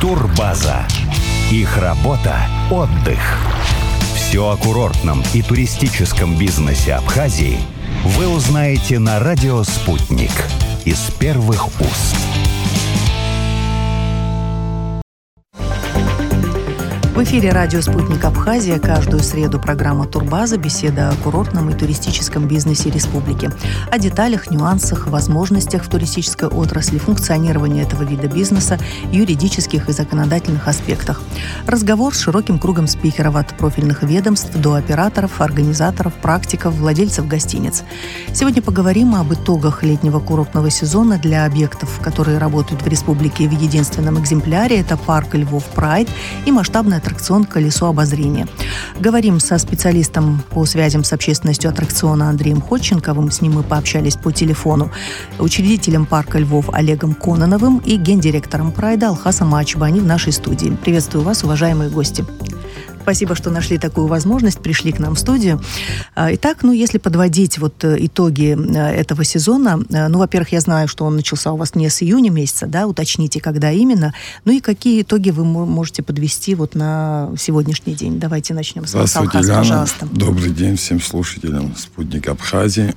Турбаза. Их работа – отдых. Все о курортном и туристическом бизнесе Абхазии вы узнаете на радио «Спутник» из первых уст. В эфире радио «Спутник Абхазия». Каждую среду программа «Турбаза», беседа о курортном и туристическом бизнесе республики. О деталях, нюансах, возможностях в туристической отрасли, функционировании этого вида бизнеса, юридических и законодательных аспектах. Разговор с широким кругом спикеров от профильных ведомств до операторов, организаторов, практиков, владельцев гостиниц. Сегодня поговорим об итогах летнего курортного сезона для объектов, которые работают в республике в единственном экземпляре. Это парк Львов Прайд и масштабный аттракцион «Колесо обозрения». Говорим со специалистом по связям с общественностью аттракциона Андреем Ходченковым, с ним мы пообщались по телефону, учредителем парка Львов Олегом Кононовым и гендиректором Прайда Алхасом Ачба. Они в нашей студии. Приветствую вас, уважаемые гости. Спасибо, что нашли такую возможность, пришли к нам в студию. Итак, если подводить итоги этого сезона, во-первых, я знаю, что он начался у вас не с июня месяца, да, уточните, когда именно, и какие итоги вы можете подвести на сегодняшний день. Давайте начнем с вас, Алхас, пожалуйста. Добрый день всем слушателям «Спутника Абхазии».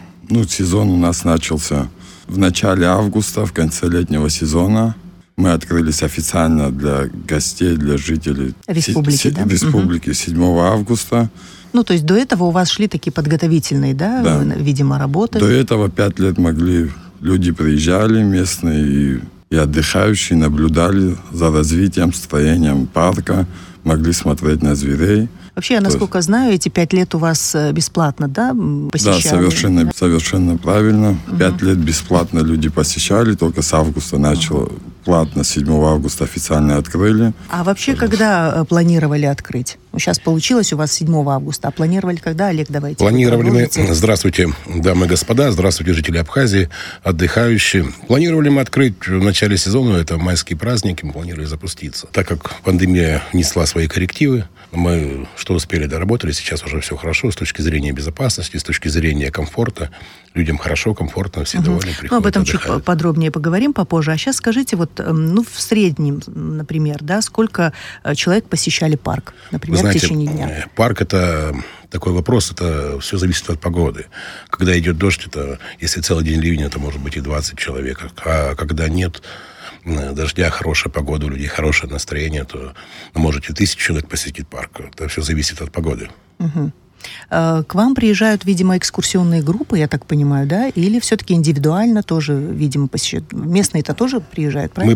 Сезон у нас начался в начале августа, в конце летнего сезона. Мы открылись официально для гостей, для жителей республики 7 августа. То есть до этого у вас шли такие подготовительные, да. Видимо, работы? До этого 5 лет люди приезжали местные и отдыхающие, наблюдали за развитием, строением парка, могли смотреть на зверей. Вообще, я, насколько знаю, эти 5 лет у вас бесплатно, да, посещали? Да, совершенно правильно. 5 лет бесплатно люди посещали, только с августа начало платно, 7 августа официально открыли. А вообще, когда планировали открыть? Сейчас получилось у вас 7 августа, а планировали когда, Олег, давайте? Планировали мы, здравствуйте, дамы и господа, здравствуйте, жители Абхазии, отдыхающие. Планировали мы открыть в начале сезона, это майские праздники, мы планировали запуститься. Так как пандемия внесла свои коррективы, мы что успели, доработали, сейчас уже все хорошо с точки зрения безопасности, с точки зрения комфорта. Людям хорошо, комфортно, все довольны, приходят, об этом отдыхают. Чуть подробнее поговорим попозже. А сейчас скажите, в среднем, например, да, сколько человек посещали парк, например, в течение дня? Парк – это такой вопрос, это все зависит от погоды. Когда идет дождь, если целый день ливень, это может быть и 20 человек. А когда нет дождя, хорошая погода, у людей хорошее настроение, то можете 1000 человек посетить парк. Это все зависит от погоды. Угу. К вам приезжают, видимо, экскурсионные группы, я так понимаю, да? Или все-таки индивидуально тоже, видимо, посещают? Местные-то тоже приезжают, правильно?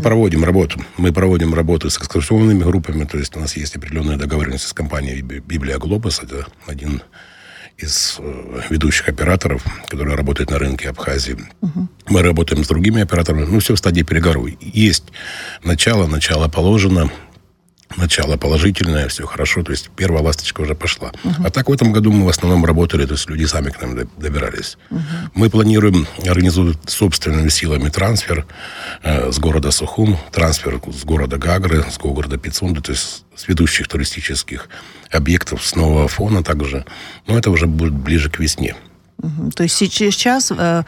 Мы проводим работу с экскурсионными группами, то есть у нас есть определенная договоренность с компанией «Библия Глобус», это один из ведущих операторов, который работает на рынке Абхазии. Угу. Мы работаем с другими операторами, все в стадии переговоров. Есть начало положено, начало положительное, все хорошо, то есть первая ласточка уже пошла. А так в этом году мы в основном работали, то есть люди сами к нам добирались. Мы планируем организовать собственными силами трансфер с города Сухум, трансфер с города Гагры, с города Пицунды, то есть с ведущих туристических объектов, с нового фона также. Но это уже будет ближе к весне. То есть сейчас,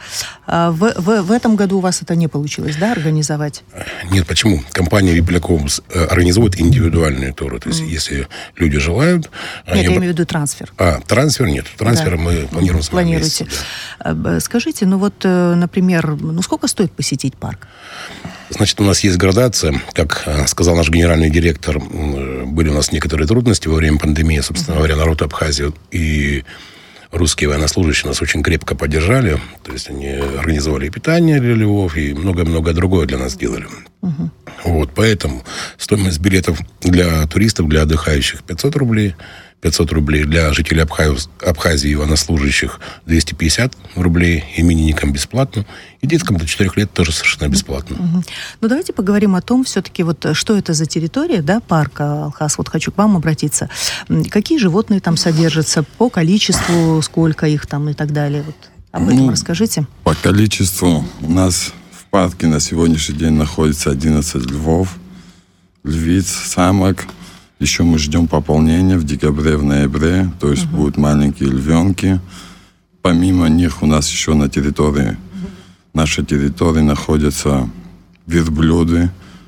в этом году у вас это не получилось, да, организовать? Нет, почему? Компания «Библиаком» организует индивидуальные туры. То есть, если люди желают... Нет, я имею в виду трансфер. Трансфер нет. Трансфер мы планируем с вами Планируете. Месяц, да. Скажите, например, сколько стоит посетить парк? Значит, у нас есть градация. Как сказал наш генеральный директор, были у нас некоторые трудности во время пандемии. Собственно говоря, народ Абхазии и русские военнослужащие нас очень крепко поддержали. То есть они организовали питание для Львов и много-много другое для нас делали. Поэтому стоимость билетов для туристов, для отдыхающих 500 рублей. 500 рублей для жителей Абхазии и военнослужащих 250 рублей, именинникам бесплатно, и деткам до 4 лет тоже совершенно бесплатно. Давайте поговорим о том, все-таки, что это за территория, да, парка, Алхас, хочу к вам обратиться. Какие животные там содержатся, по количеству, сколько их там и так далее? Об этом расскажите. По количеству у нас в парке на сегодняшний день находится 11 львов, львиц, самок. Еще мы ждем пополнения в декабре, в ноябре, то есть будут маленькие львенки. Помимо них у нас еще на территории, нашей территории находятся верблюды,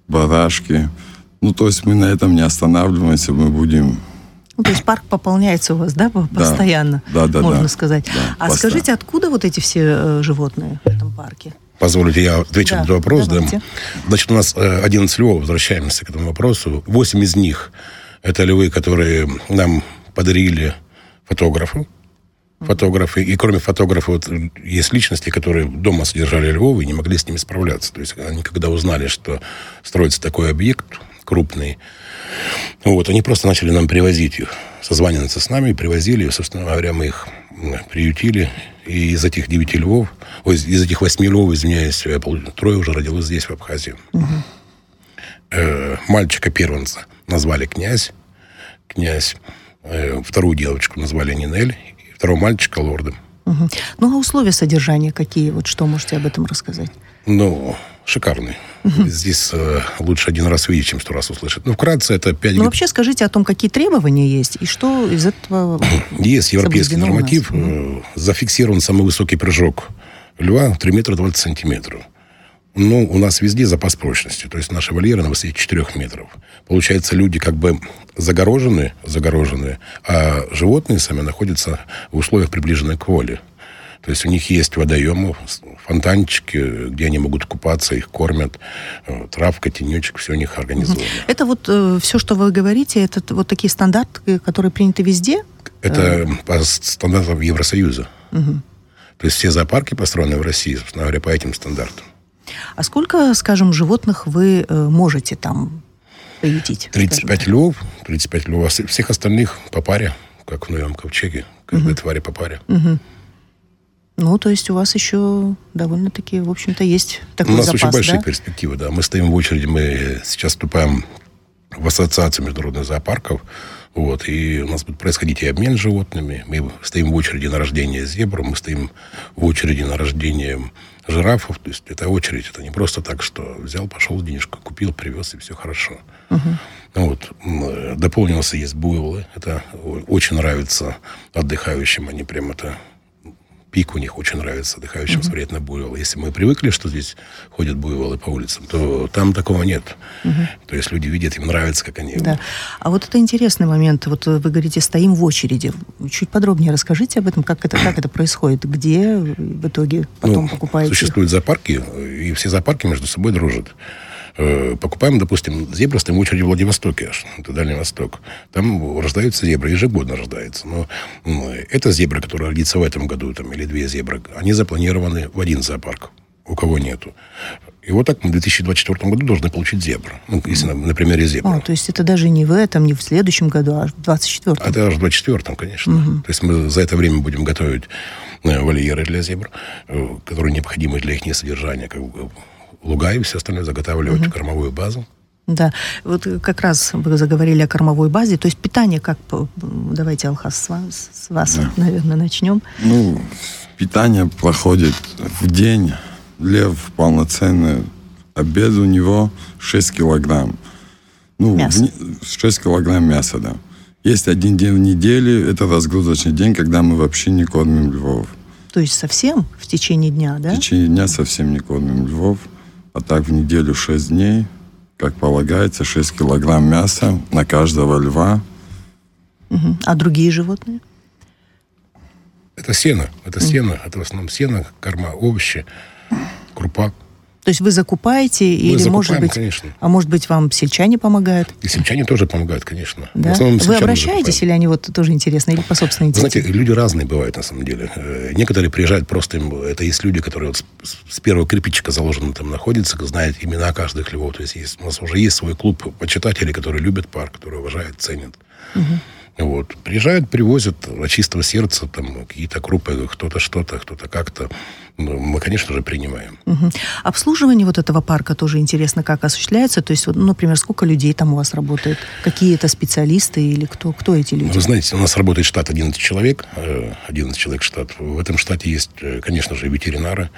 барашки. Ну, то есть мы на этом не останавливаемся, мы будем... Ну, то есть парк пополняется у вас, да, постоянно, можно сказать. Да, а постоянно. Скажите, откуда вот эти все животные в этом парке? Позволите, я отвечу на этот вопрос. Да. Значит, у нас 11 львов, возвращаемся к этому вопросу. 8 из них – это львы, которые нам подарили фотографы. И кроме фотографов, вот, есть личности, которые дома содержали львов и не могли с ними справляться. То есть они, когда узнали, что строится такой объект крупный, вот, они просто начали нам привозить их, созваниваться с нами, привозили, и, собственно говоря, мы их приютили. И из этих 9 львов, из этих 8 львов, извиняюсь, 3 уже родилось здесь, в Абхазии. Мальчика-первенца назвали князь, вторую девочку назвали Нинель, и второго мальчика лордом. Ну, а условия содержания какие? Вот что можете об этом рассказать? Ну, шикарный. Здесь лучше один раз видеть, чем 100 раз услышать. Ну, вкратце, это 5... Ну, вообще скажите о том, какие требования есть, и что из этого... Есть европейский норматив. Зафиксирован самый высокий прыжок льва 3 метра 20 сантиметров. Ну, у нас везде запас прочности. То есть наши вольеры на высоте 4 метров. Получается, люди как бы загорожены, а животные сами находятся в условиях, приближенных к воле. То есть у них есть водоемы, фонтанчики, где они могут купаться, их кормят, травка, тенечек, все у них организовано. Это вот все, что вы говорите, это вот такие стандарты, которые приняты везде? Это по стандартам Евросоюза. То есть все зоопарки, построенные в России, собственно говоря, по этим стандартам. А сколько, скажем, животных вы можете там приютить? 35 львов. А всех остальных по паре, как в Новом Ковчеге. Каждой твари по паре. Ну, то есть у вас еще довольно-таки, в общем-то, есть такой запас, да? У нас очень большие перспективы, да. Мы стоим в очереди, мы сейчас вступаем в ассоциацию международных зоопарков, вот, и у нас будет происходить и обмен с животными. Мы стоим в очереди на рождение зебр, мы стоим в очереди на рождение жирафов. То есть это очередь, это не просто так, что взял, пошел, денежку купил, привез, и все хорошо. Вот. Дополнился есть буйволы. Это очень нравится отдыхающим, они прям это... Пик у них очень нравится отдыхающим смотреть на буйвола. Если мы привыкли, что здесь ходят буйволы по улицам, то там такого нет. То есть люди видят, им нравится, как они... Да. А вот это интересный момент. Вот вы говорите, стоим в очереди. Чуть подробнее расскажите об этом, как это происходит, где в итоге потом покупаете? Существуют зоопарки, и все зоопарки между собой дружат. Покупаем, допустим, зебры, стоим в очереди в Владивостоке, аж, это Дальний Восток. Там рождаются зебры, ежегодно рождаются. Но это зебры, которые родятся в этом году, там, или 2 зебры, они запланированы в один зоопарк, у кого нету. И вот так мы в 2024 году должны получить зебр. Ну, если на примере зебра. То есть это даже не в этом, не в следующем году, а в 2024. Это аж в 2024, конечно. То есть мы за это время будем готовить вольеры для зебр, которые необходимы для их содержания, как бы луга и все остальное, заготавливать кормовую базу. Да, вот как раз вы заговорили о кормовой базе, то есть питание как... Давайте, Алхас, с вас, наверное, начнем. Ну, питание проходит в день. Лев полноценный обед у него 6 килограмм. Ну, 6 килограмм мяса, да. Есть один день в неделю, это разгрузочный день, когда мы вообще не кормим львов. То есть совсем в течение дня, да? В течение дня совсем не кормим львов. А так в неделю 6 дней, как полагается, 6 килограмм мяса на каждого льва. А другие животные? Это сено. Это в основном сено, корма, овощи, крупа. То есть вы закупаете, или, закупаем, может быть, конечно. А может быть, вам сельчане помогают? И сельчане тоже помогают, конечно. Да? Вы обращаетесь, или они вот тоже интересно, или по собственной инициативе? Знаете, люди разные бывают, на самом деле. Некоторые приезжают просто, это есть люди, которые вот с первого кирпичика заложены там находятся, знают имена каждых львов. То есть у нас уже есть свой клуб почитателей, которые любят парк, которые уважают, ценят. Вот. Приезжают, привозят от чистого сердца там какие-то крупы, кто-то что-то, кто-то как-то. Мы, конечно же, принимаем. Обслуживание вот этого парка тоже интересно, как осуществляется. То есть, например, сколько людей там у вас работает? Какие это специалисты или кто эти люди? Вы знаете, у нас работает штат 11 человек. 11 человек штат. В этом штате есть, конечно же, ветеринары.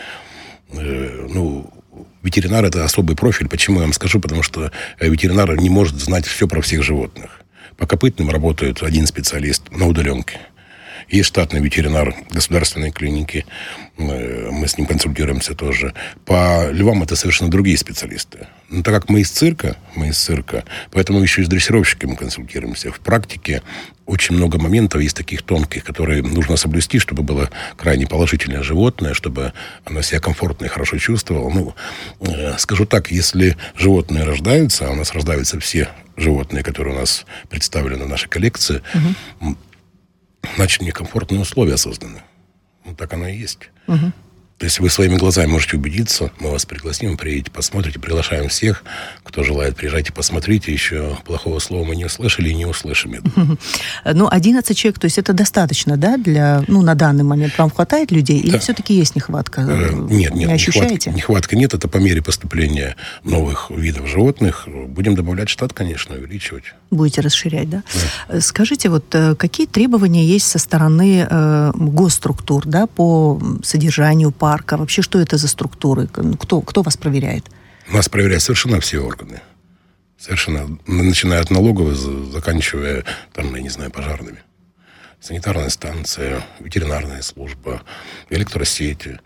Ветеринар – это особый профиль. Почему я вам скажу? Потому что ветеринар не может знать все про всех животных. По копытным работает один специалист на удаленке. Есть штатный ветеринар государственной клиники, мы с ним консультируемся тоже. По львам это совершенно другие специалисты. Но так как мы из цирка, поэтому еще и с дрессировщиками консультируемся. В практике очень много моментов есть таких тонких, которые нужно соблюсти, чтобы было крайне положительное животное, чтобы оно себя комфортно и хорошо чувствовало. Скажу так, если животные рождаются, а у нас рождаются все животные, которые у нас представлены в нашей коллекции, значит, некомфортные условия созданы. Так оно и есть. То есть вы своими глазами можете убедиться, мы вас пригласим, приедете, посмотрите, приглашаем всех, кто желает, приезжайте, посмотрите, еще плохого слова мы не услышали и не услышим. 11 человек, то есть это достаточно, да, для, на данный момент вам хватает людей, или все-таки есть нехватка? Нет, не ощущаете? Нехватка нет, это по мере поступления новых видов животных. Будем добавлять штат, конечно, увеличивать. Будете расширять, да? Да. Скажите, какие требования есть со стороны госструктур, да, по содержанию парка? Вообще, что это за структуры? Кто вас проверяет? Нас проверяют совершенно все органы. Совершенно. Начиная от налоговой, заканчивая, пожарными. Санитарная станция, ветеринарная служба, электросети.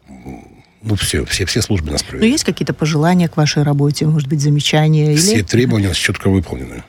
Все службы нас проверяют. Но есть какие-то пожелания к вашей работе? Может быть, замечания? Все требования у нас четко выполнены.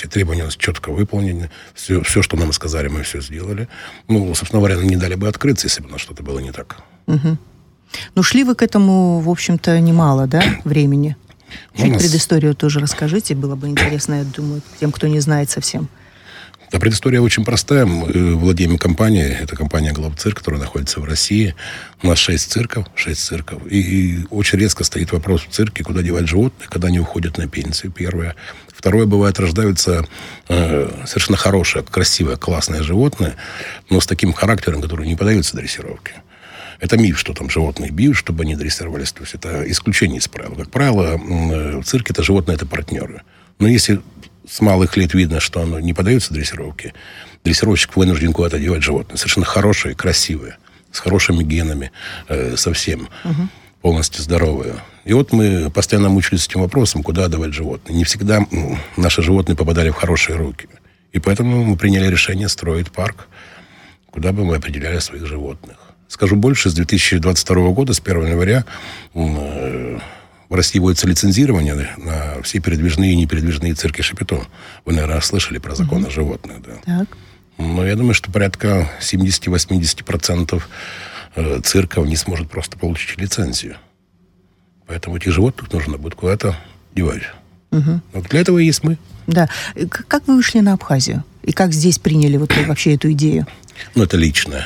Все, что нам сказали, мы все сделали. Собственно говоря, не дали бы открыться, если бы у нас что-то было не так. Шли вы к этому, в общем-то, немало, да, времени? Чуть предысторию тоже расскажите, было бы интересно, я думаю, тем, кто не знает совсем. Да, предыстория очень простая. Мы владеем компанией. Это компания «Главцирк», которая находится в России. У нас 6 цирков. И очень резко стоит вопрос в цирке, куда девать животных, когда они уходят на пенсию, первое. Второе, бывает, рождаются совершенно хорошие, красивые, классные животные, но с таким характером, который не поддается дрессировке. Это миф, что там животных бьют, чтобы они дрессировались. То есть это исключение из правил. Как правило, в цирке это животные, это партнеры. Но если с малых лет видно, что оно не поддается дрессировке, дрессировщик вынужден куда-то девать животное. Совершенно хорошие, красивые, с хорошими генами, совсем полностью здоровые. И мы постоянно мучились этим вопросом, куда отдавать животные. Не всегда наши животные попадали в хорошие руки. И поэтому мы приняли решение строить парк, куда бы мы определяли своих животных. Скажу больше, с 2022 года, с 1 января, в России вводится лицензирование на все передвижные и непередвижные цирки Шапито. Вы, наверное, слышали про закон о животных. Да? Так. Но я думаю, что порядка 70-80% цирков не сможет просто получить лицензию. Поэтому этих животных нужно будет куда-то девать. Для этого и есть мы. Да. Как вы вышли на Абхазию? И как здесь приняли вообще эту идею? Это личное.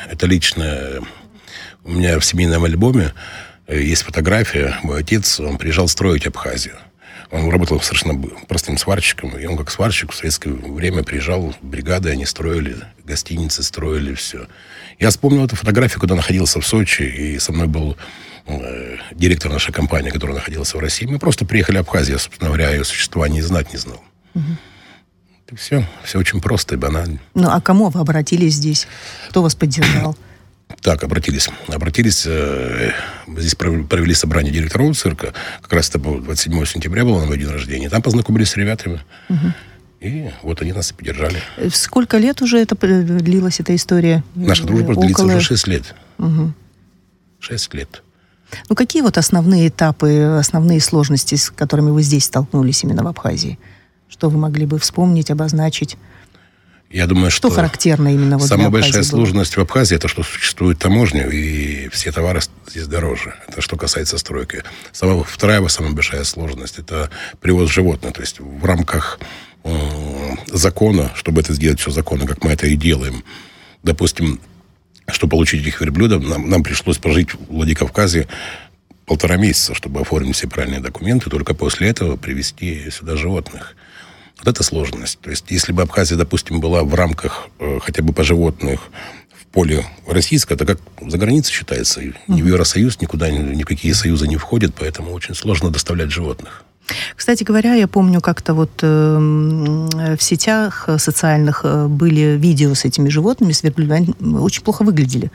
У меня в семейном альбоме есть фотография. Мой отец, он приезжал строить Абхазию. Он работал совершенно простым сварщиком. И он как сварщик в советское время приезжал в бригады, они строили гостиницы, строили все. Я вспомнил эту фотографию, когда находился в Сочи, и со мной был директор нашей компании, которая находилась в России. Мы просто приехали в Абхазию, собственно говоря, о ее существовании знать не знал. И все очень просто и банально. А кому вы обратились здесь? Кто вас поддержал? Так, обратились. Здесь провели собрание директоров цирка. Как раз это было 27 сентября, было на мой день рождения. Там познакомились с ребятами. И они нас и поддержали. Сколько лет уже длилась эта история? Наша дружба длится уже 6 лет. 6 лет. Какие основные этапы, основные сложности, с которыми вы здесь столкнулись именно в Абхазии? Что вы могли бы вспомнить, обозначить? Я думаю, что характерно именно самая большая сложность в Абхазии — это что существует таможня, и все товары здесь дороже. Это что касается стройки. Вторая самая большая сложность — это привоз животных. То есть в рамках закона, чтобы это сделать все законно, как мы это и делаем, допустим, чтобы получить этих верблюдов, нам пришлось прожить в Владикавказе 1,5 месяца, чтобы оформить все правильные документы, только после этого привезти сюда животных. Это сложность. То есть, если бы Абхазия, допустим, была в рамках хотя бы по животных в поле российское, это как за границей считается. Ни в Евросоюз, никакие союзы не входят, поэтому очень сложно доставлять животных. Кстати говоря, я помню, как-то в сетях социальных были видео с этими животными, с верблюдами, очень плохо выглядели.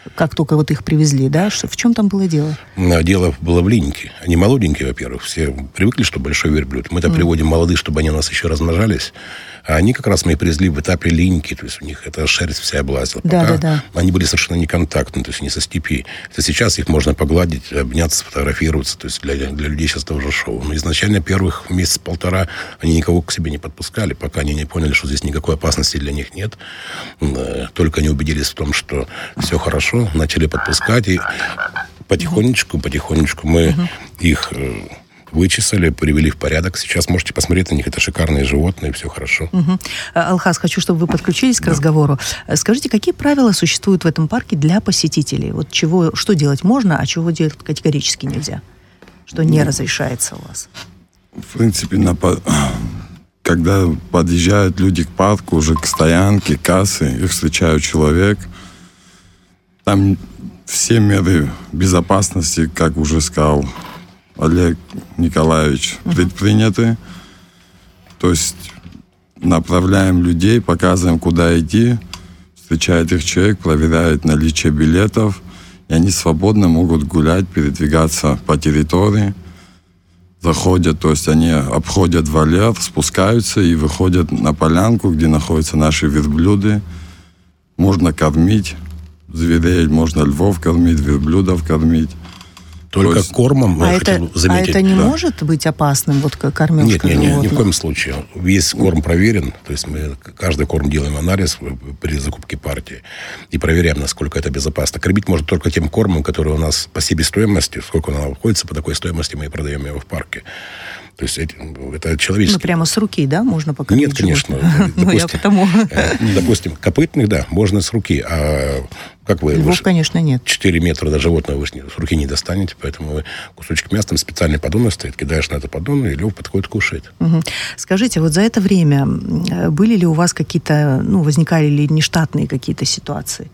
как только вот их привезли, да? В чем там было дело? Дело было в линьке. Они молоденькие, во-первых. Все привыкли, что большой верблюд. Мы-то приводим молодых, чтобы они у нас еще размножались. А они как раз мы привезли в этапе линьки. То есть у них эта шерсть вся облазила. Пока они были совершенно неконтактны, то есть не со степи. То сейчас их можно погладить, обняться, сфотографироваться. То есть для людей сейчас это уже шоу. Но изначально первых месяц-полтора они никого к себе не подпускали, пока они не поняли, что здесь никакой опасности для них нет. Только они убедились в том, что все хорошо, начали подпускать. И потихонечку мы их вычесали, привели в порядок. Сейчас можете посмотреть на них. Это шикарные животные, все хорошо. Алхаз, хочу, чтобы вы подключились к разговору. Скажите, какие правила существуют в этом парке для посетителей? Вот что делать можно, а чего делать категорически нельзя? Что не разрешается у вас? В принципе, когда подъезжают люди к парку, уже к стоянке, кассы, их встречает человек. Там все меры безопасности, как уже сказал Олег Николаевич, предприняты. То есть направляем людей, показываем, куда идти. Встречает их человек, проверяет наличие билетов. И они свободно могут гулять, передвигаться по территории. Заходят, то есть они обходят вольер, спускаются и выходят на полянку, где находятся наши верблюды. Можно кормить зверей, можно львов кормить, верблюдов кормить. Только кормом, я хотел заметить. А это не может быть опасным, вот кормежка животных? Нет, ни в коем случае. Весь корм проверен, то есть мы каждый корм делаем анализ при закупке партии и проверяем, насколько это безопасно. Кормить можно только тем кормом, который у нас по себестоимости, сколько он обходится, по такой стоимости мы и продаем его в парке. То есть это человеческий... прямо с руки, да, можно покормить? Нет, конечно. Я потому... Допустим, копытных, да, можно с руки, а как вы... Львов, конечно, нет. 4 метра до животного вы с руки не достанете, поэтому вы кусочек мяса, там специальный поддон стоит, кидаешь на это поддон, и лев подходит, кушает. Скажите, вот за это время были ли у вас какие-то, возникали ли нештатные какие-то ситуации?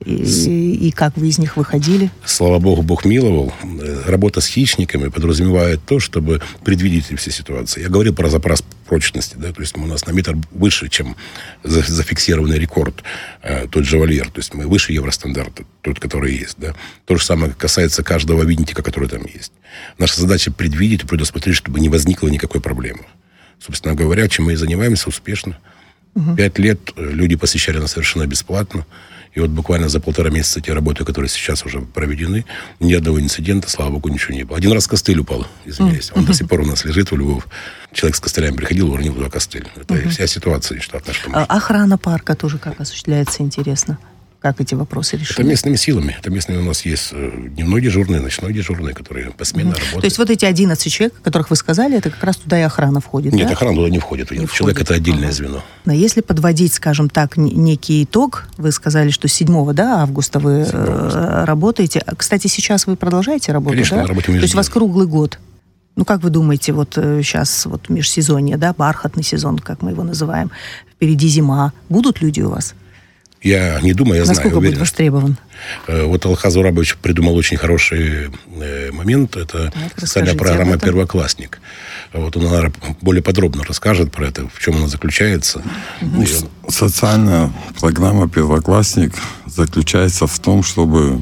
И как вы из них выходили? Слава богу, Бог миловал. Работа с хищниками подразумевает то, чтобы предвидеть все ситуации. Я говорил про запас прочности, да, то есть у нас на метр выше, чем зафиксированный рекорд, тот же вольер, то есть мы выше евростандарта, тот, который есть, да. То же самое касается каждого винтика, который там есть. Наша задача предвидеть и предусмотреть, чтобы не возникло никакой проблемы. Собственно говоря, чем мы и занимаемся успешно. 5 лет люди посещали нас совершенно бесплатно. И вот буквально за 1,5 месяца те работы, которые сейчас уже проведены, ни одного инцидента, слава богу, ничего не было. Один раз костыль упал, извиняюсь. Он до сих пор у нас лежит у львов. Человек с костылями приходил, уронил туда костыль. Это вся ситуация, что от нашей помощи. Охрана парка тоже как осуществляется, интересно? Как эти вопросы решены? Это местными силами. Это местными у нас есть дневной дежурный, ночной дежурный, которые посменно работают. То есть вот эти 11 человек, о которых вы сказали, это как раз туда и охрана входит, Нет, да? охрана туда не входит. Человек – это отдельное звено. Но если подводить, скажем так, некий итог, вы сказали, что 7 августа вы работаете. Кстати, сейчас вы продолжаете работать, Конечно, да? мы работаем ежедневно. То есть у вас круглый год. Как вы думаете, вот сейчас вот межсезонье, да, бархатный сезон, как мы его называем, впереди зима. Будут люди у вас? Я не думаю, я знаю. Насколько будет востребован? Вот Алхаз Урабович придумал очень хороший момент. Это социальная программа «Первоклассник». Вот он, наверное, более подробно расскажет про это, в чем она заключается. Социальная программа «Первоклассник» заключается в том, чтобы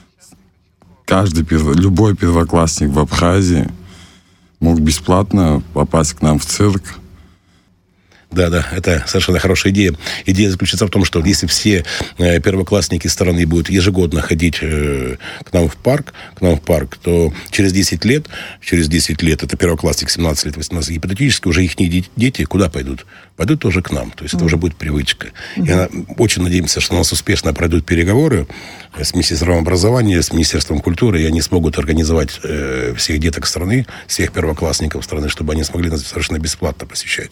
любой первоклассник в Абхазии мог бесплатно попасть к нам в цирк. Да, это совершенно хорошая идея. Идея заключается в том, что если все первоклассники страны будут ежегодно ходить к нам в парк, то через 10 лет, это первоклассник 17 лет, 18, гипотетически уже их дети куда пойдут? Пойдут тоже к нам. То есть это уже будет привычка. И очень надеемся, что у нас успешно пройдут переговоры с Министерством образования, с Министерством культуры, и они смогут организовать всех деток страны, всех первоклассников страны, чтобы они смогли нас совершенно бесплатно посещать.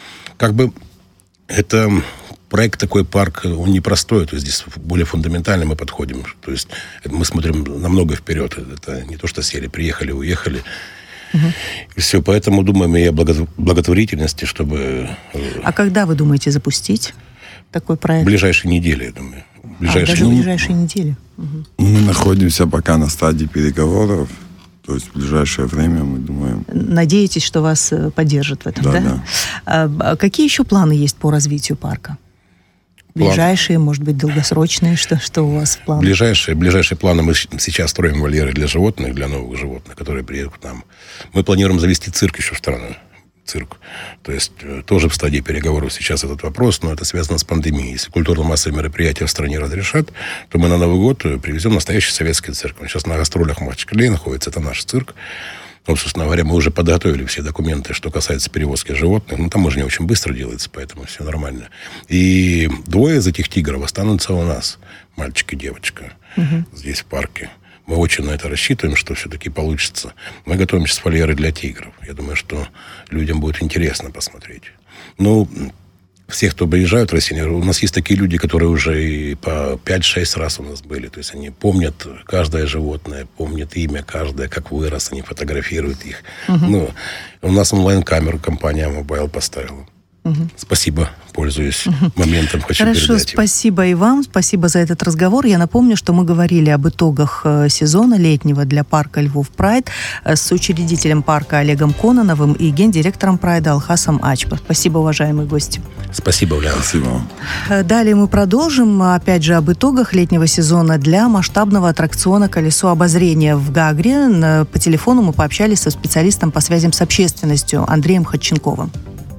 Это проект, такой парк, он непростой, то есть здесь более фундаментально мы подходим. То есть мы смотрим намного вперед. Это не то, что сели, приехали, уехали. И все, поэтому думаем и о благотворительности, чтобы... А когда вы думаете запустить такой проект? В ближайшие недели, я думаю. В ближайшие недели. Мы находимся пока на стадии переговоров. То есть в ближайшее время, мы думаем... Надеетесь, что вас поддержат в этом, да? Да. Какие еще планы есть по развитию парка? Ближайшие, может быть, долгосрочные, что у вас в планах? Ближайшие планы. Мы сейчас строим вольеры для животных, для новых животных, которые приедут к нам. Мы планируем завести цирк еще в страну. Цирк. То есть тоже в стадии переговоров сейчас этот вопрос, но это связано с пандемией. Если культурно-массовые мероприятия в стране разрешат, то мы на Новый год привезем настоящий советский цирк. Он сейчас на гастролях в Махачкале находится, это наш цирк. Ну, собственно говоря, мы уже подготовили все документы, что касается перевозки животных. Ну, там уже не очень быстро делается, поэтому все нормально. И 2 из этих тигров останутся у нас, мальчик и девочка, здесь в парке. Мы очень на это рассчитываем, что все-таки получится. Мы готовим сейчас вольеры для тигров. Я думаю, что людям будет интересно посмотреть. Ну, всех, кто приезжают в Россию, у нас есть такие люди, которые уже и по 5-6 раз у нас были. То есть они помнят каждое животное, помнят имя каждое, как вырос, они фотографируют их. Ну, у нас онлайн-камеру компания Mobile поставила. Спасибо, пользуюсь моментом, хочу передать. Хорошо, спасибо и вам, спасибо за этот разговор. Я напомню, что мы говорили об итогах сезона летнего для парка Львов Прайд с учредителем парка Олегом Кононовым и гендиректором Прайда Алхасом Ачба. Спасибо, уважаемые гости. Спасибо, Ульяна. Спасибо. Далее мы продолжим, опять же, об итогах летнего сезона для масштабного аттракциона «Колесо обозрения» в Гагре. По телефону мы пообщались со специалистом по связям с общественностью Андреем Ходченковым.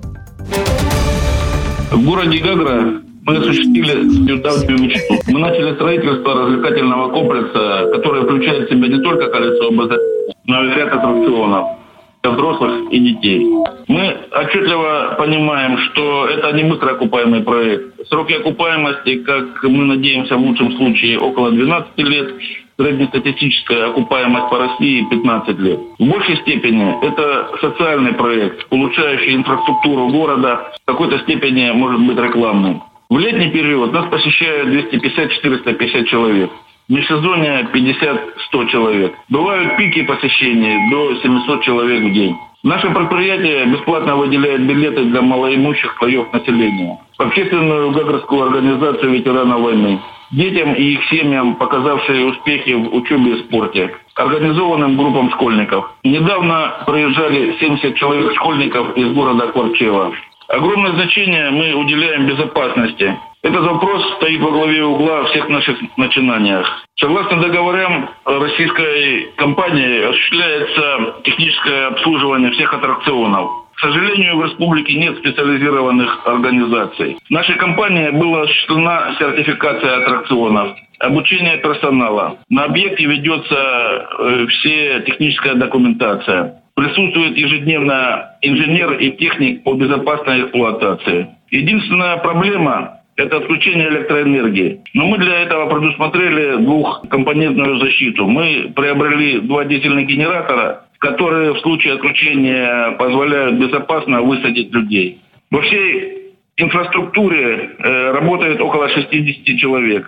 В городе Гагра мы осуществили давнюю мечту. Мы начали строительство развлекательного комплекса, который включает в себя не только колесо обозрения, но и ряд аттракционов для взрослых и детей. Мы отчетливо понимаем, что это не быстро окупаемый проект. Сроки окупаемости, как мы надеемся, в лучшем случае около 12 лет. Среднестатистическая окупаемость по России 15 лет. В большей степени это социальный проект, улучшающий инфраструктуру города, в какой-то степени может быть рекламным. В летний период нас посещают 250-450 человек. В межсезонье 50-100 человек. Бывают пики посещений до 700 человек в день. Наше предприятие бесплатно выделяет билеты для малоимущих слоев населения. Общественную гагрскую организацию ветеранов войны. Детям и их семьям, показавшие успехи в учебе и спорте. Организованным группам школьников. Недавно проезжали 70 человек школьников из города Кварчева. Огромное значение мы уделяем безопасности. Этот вопрос стоит во главе угла всех наших начинаниях. Согласно договорам российской компании осуществляется техническое обслуживание всех аттракционов. К сожалению, в республике нет специализированных организаций. В нашей компании была осуществлена сертификация аттракционов, обучение персонала. На объекте ведется вся техническая документация. Присутствует ежедневно инженер и техник по безопасной эксплуатации. Единственная проблема – это отключение электроэнергии. Но мы для этого предусмотрели двухкомпонентную защиту. Мы приобрели 2 дизельных генератора, которые в случае отключения позволяют безопасно высадить людей. Во всей инфраструктуре работает около 60 человек.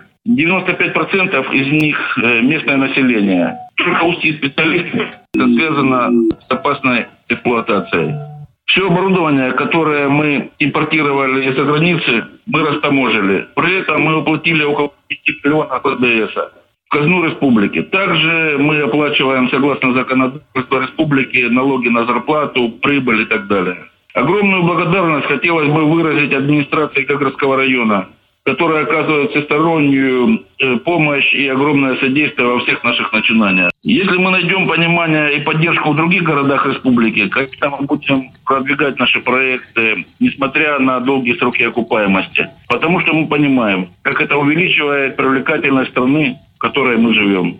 95% из них местное население. Только узкие специалисты, это связано с опасной эксплуатацией. Все оборудование, которое мы импортировали из-за границы, мы растаможили. При этом мы уплатили около 5 миллионов ПДС в казну республики. Также мы оплачиваем, согласно законодательству республики, налоги на зарплату, прибыль и так далее. Огромную благодарность хотелось бы выразить администрации Гагрского района, которая оказывает всестороннюю помощь и огромное содействие во всех наших начинаниях. Если мы найдем понимание и поддержку в других городах республики, конечно, мы будем продвигать наши проекты, несмотря на долгие сроки окупаемости. Потому что мы понимаем, как это увеличивает привлекательность страны, в которой мы живем.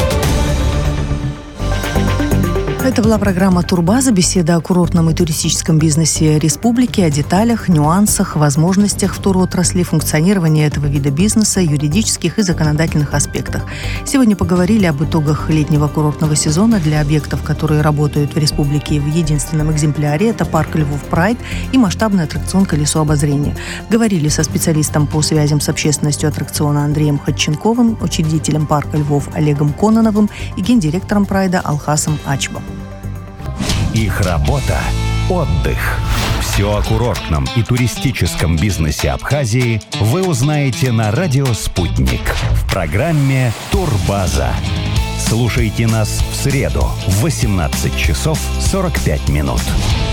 Это была программа «Турбаза», беседа о курортном и туристическом бизнесе республики, о деталях, нюансах, возможностях в туротрасли, функционировании этого вида бизнеса, юридических и законодательных аспектах. Сегодня поговорили об итогах летнего курортного сезона для объектов, которые работают в республике в единственном экземпляре. Это парк Львов Прайд и масштабный аттракцион «Колесо обозрения». Говорили со специалистом по связям с общественностью аттракциона Андреем Ходченковым, учредителем парка Львов Олегом Кононовым и гендиректором Прайда Алхасом Ачбом. Их работа – отдых. Все о курортном и туристическом бизнесе Абхазии вы узнаете на радио «Спутник» в программе «Турбаза». Слушайте нас в среду в 18 часов 45 минут.